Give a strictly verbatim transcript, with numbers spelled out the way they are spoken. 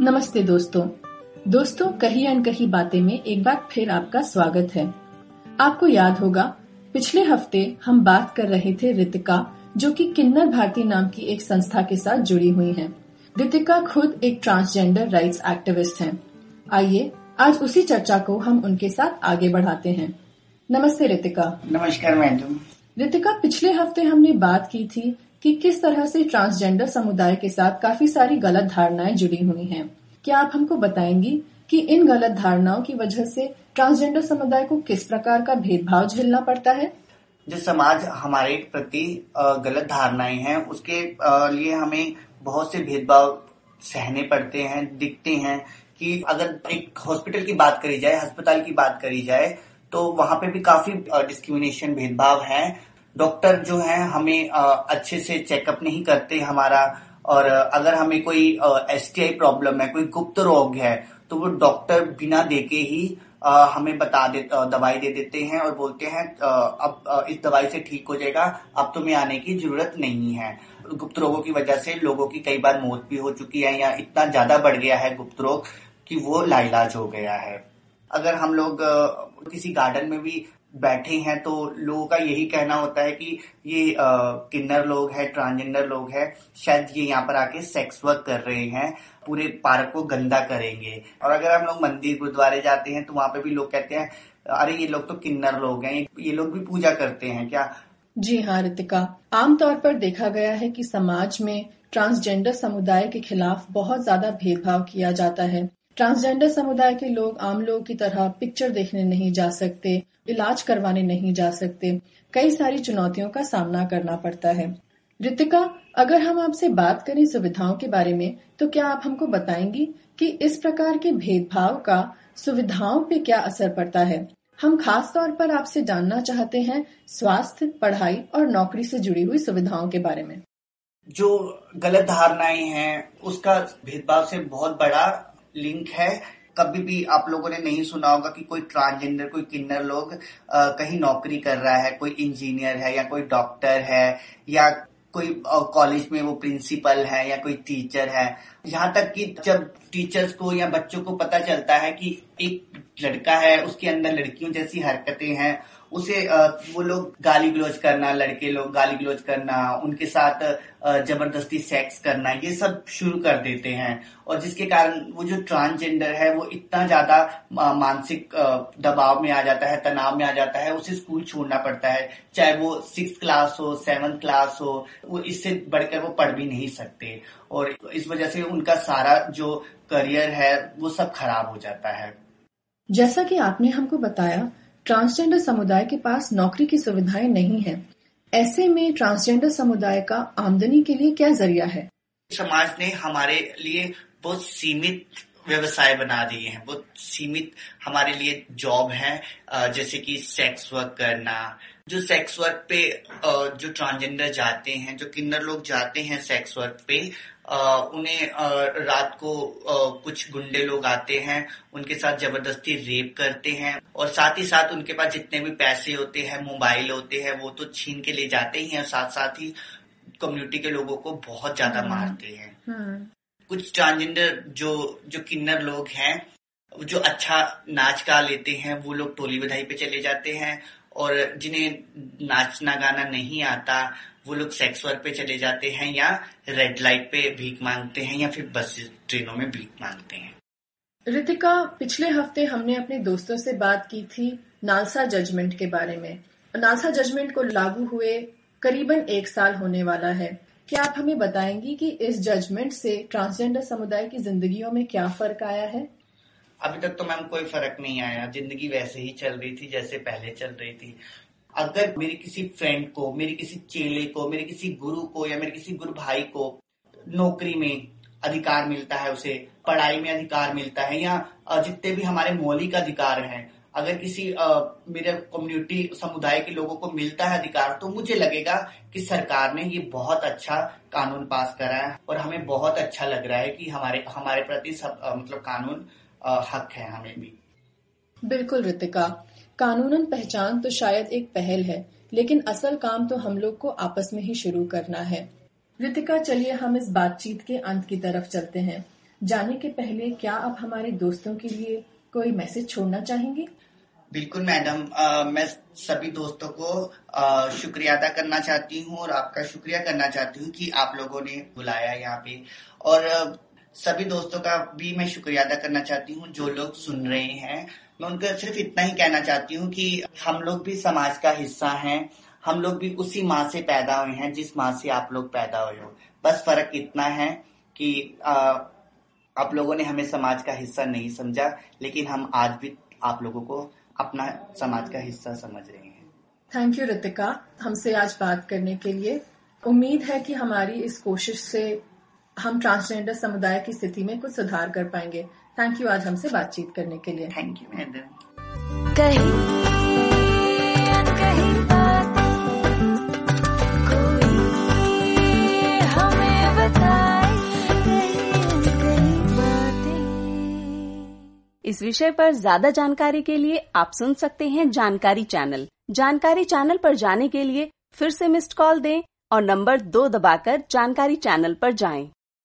नमस्ते दोस्तों दोस्तों कही अनकही बातें में एक बार फिर आपका स्वागत है। आपको याद होगा पिछले हफ्ते हम बात कर रहे थे रितिका, जो कि किन्नर भारती नाम की एक संस्था के साथ जुड़ी हुई हैं। रितिका खुद एक ट्रांसजेंडर राइट्स एक्टिविस्ट हैं। आइए आज उसी चर्चा को हम उनके साथ आगे बढ़ाते हैं। नमस्ते रितिका। नमस्कार मैडम। रितिका, पिछले हफ्ते हमने बात की थी कि किस तरह से ट्रांसजेंडर समुदाय के साथ काफी सारी गलत धारणाएं जुड़ी हुई हैं। क्या आप हमको बताएंगी कि इन गलत धारणाओं की वजह से ट्रांसजेंडर समुदाय को किस प्रकार का भेदभाव झेलना पड़ता है? जो समाज हमारे प्रति गलत धारणाएं हैं, उसके लिए हमें बहुत से भेदभाव सहने पड़ते हैं, दिखते हैं। कि अगर एक हॉस्पिटल की बात करी जाए, अस्पताल की बात करी जाए, तो वहां पे भी काफी डिस्क्रिमिनेशन, भेदभाव है। डॉक्टर जो है हमें अच्छे से चेकअप नहीं करते हमारा, और अगर हमें कोई एसटीआई प्रॉब्लम है, कोई गुप्त रोग है, तो वो डॉक्टर बिना देके ही हमें बता दे, दवाई दे देते हैं और बोलते हैं अब इस दवाई से ठीक हो जाएगा, अब तुम्हें आने की जरूरत नहीं है। गुप्त रोगों की वजह से लोगों की कई बार मौत भी हो चुकी है, या इतना ज्यादा बढ़ गया है गुप्त रोग कि वो लाइलाज हो गया है। अगर हम लोग किसी गार्डन में भी बैठे हैं तो लोगों का यही कहना होता है कि ये आ, किन्नर लोग हैं, ट्रांसजेंडर लोग हैं, शायद ये यहाँ पर आके सेक्स वर्क कर रहे हैं, पूरे पार्क को गंदा करेंगे। और अगर हम लोग मंदिर गुरुद्वारे जाते हैं तो वहां पे भी लोग कहते हैं अरे ये लोग तो किन्नर लोग हैं, ये लोग भी पूजा करते हैं क्या? जी हाँ रितिका, आमतौर पर देखा गया है कि समाज में ट्रांसजेंडर समुदाय के खिलाफ बहुत ज्यादा भेदभाव किया जाता है। ट्रांसजेंडर समुदाय के लोग आम लोगों की तरह पिक्चर देखने नहीं जा सकते, इलाज करवाने नहीं जा सकते, कई सारी चुनौतियों का सामना करना पड़ता है। रितिका, अगर हम आपसे बात करें सुविधाओं के बारे में, तो क्या आप हमको बताएंगी कि इस प्रकार के भेदभाव का सुविधाओं पे क्या असर पड़ता है? हम खास तौर पर आपसे जानना चाहते हैं स्वास्थ्य, पढ़ाई और नौकरी से जुड़ी हुई सुविधाओं के बारे में। जो गलत धारणाएं हैं, उसका भेदभाव से बहुत बड़ा लिंक है। कभी भी आप लोगों ने नहीं सुना होगा कि कोई ट्रांसजेंडर, कोई किन्नर लोग आ, कहीं नौकरी कर रहा है, कोई इंजीनियर है या कोई डॉक्टर है, या कोई कॉलेज में वो प्रिंसिपल है या कोई टीचर है। यहाँ तक कि जब टीचर्स को या बच्चों को पता चलता है कि एक लड़का है, उसके अंदर लड़कियों जैसी हरकतें हैं, उसे वो लोग गाली गलौज करना, लड़के लोग गाली गलौज करना, उनके साथ जबरदस्ती सेक्स करना, ये सब शुरू कर देते हैं। और जिसके कारण वो जो ट्रांसजेंडर है वो इतना ज्यादा मानसिक दबाव में आ जाता है, तनाव में आ जाता है, उसे स्कूल छोड़ना पड़ता है। चाहे वो सिक्स क्लास हो, सेवन्थ क्लास हो, वो इससे बढ़कर वो पढ़ भी नहीं सकते, और इस वजह से उनका सारा जो करियर है वो सब खराब हो जाता है। जैसा कि आपने हमको बताया, ट्रांसजेंडर समुदाय के पास नौकरी की सुविधाएं नहीं है। ऐसे में ट्रांसजेंडर समुदाय का आमदनी के लिए क्या जरिया है? समाज ने हमारे लिए बहुत सीमित व्यवसाय बना दिए हैं, बहुत सीमित हमारे लिए जॉब है, जैसे कि सेक्स वर्क करना। जो सेक्स वर्क पे जो ट्रांसजेंडर जाते हैं, जो किन्नर लोग जाते हैं सेक्स वर्क पे, उन्हें रात को कुछ गुंडे लोग आते हैं, उनके साथ जबरदस्ती रेप करते हैं, और साथ ही साथ उनके पास जितने भी पैसे होते हैं, मोबाइल होते हैं, वो तो छीन के ले जाते ही हैं, और साथ साथ ही कम्युनिटी के लोगों को बहुत ज्यादा मारते हैं। कुछ ट्रांसजेंडर जो जो किन्नर लोग हैं, जो अच्छा नाच गा लेते हैं, वो लोग टोली बधाई पे चले जाते हैं, और जिन्हें नाचना गाना नहीं आता वो लोग सेक्स वर्क पे चले जाते हैं, या रेड लाइट पे भीख मांगते हैं, या फिर बस ट्रेनों में भीख मांगते हैं। रितिका, पिछले हफ्ते हमने अपने दोस्तों से बात की थी नालसा जजमेंट के बारे में। नालसा जजमेंट को लागू हुए करीबन एक साल होने वाला है। क्या आप हमें बताएंगी कि इस जजमेंट से ट्रांसजेंडर समुदाय की जिंदगियों में क्या फर्क आया है? अभी तक तो मैम कोई फर्क नहीं आया, जिंदगी वैसे ही चल रही थी जैसे पहले चल रही थी। अगर मेरी किसी फ्रेंड को, मेरी किसी चेले को, मेरे किसी गुरु को या मेरे किसी गुरु भाई को नौकरी में अधिकार मिलता है, उसे पढ़ाई में अधिकार मिलता है, या जितने भी हमारे मौलिक अधिकार हैं, अगर किसी आ, मेरे कम्युनिटी समुदाय के लोगों को मिलता है अधिकार, तो मुझे लगेगा कि सरकार ने ये बहुत अच्छा कानून पास करा है, और हमें बहुत अच्छा लग रहा है कि हमारे हमारे प्रति सब आ, मतलब कानून आ, हक है हमें भी। बिल्कुल रितिका, कानूनन पहचान तो शायद एक पहल है, लेकिन असल काम तो हम लोग को आपस में ही शुरू करना है। रितिका, चलिए हम इस बातचीत के अंत की तरफ चलते हैं। जाने के पहले क्या आप हमारे दोस्तों के लिए कोई मैसेज छोड़ना चाहेंगी? बिल्कुल मैडम, आ, मैं सभी दोस्तों को आ, शुक्रिया अदा करना चाहती हूँ और आपका शुक्रिया करना चाहती हूँ कि आप लोगों ने बुलाया यहाँ पे। और आ, सभी दोस्तों का भी मैं शुक्रिया अदा करना चाहती हूँ जो लोग सुन रहे हैं। मैं उनको सिर्फ इतना ही कहना चाहती हूँ कि हम लोग भी समाज का हिस्सा हैं, हम लोग भी उसी माँ से पैदा हुए हैं जिस माँ से आप लोग पैदा हुए हो। बस फर्क इतना है कि आ, आप लोगों ने हमें समाज का हिस्सा नहीं समझा, लेकिन हम आज भी आप लोगों को अपना समाज का हिस्सा समझ रहे हैं। थैंक यू रितिका, हमसे आज बात करने के लिए। उम्मीद है कि हमारी इस कोशिश से हम ट्रांसजेंडर समुदाय की स्थिति में कुछ सुधार कर पाएंगे। थैंक यू आज हमसे बातचीत करने के लिए। Thank you madam. कहीं कहीं कोई हमें बताए कहीं बातें। इस विषय पर ज्यादा जानकारी के लिए आप सुन सकते हैं जानकारी चैनल। जानकारी चैनल पर जाने के लिए फिर से मिस्ड कॉल दें और नंबर दो दबाकर जानकारी चैनल पर जाएं।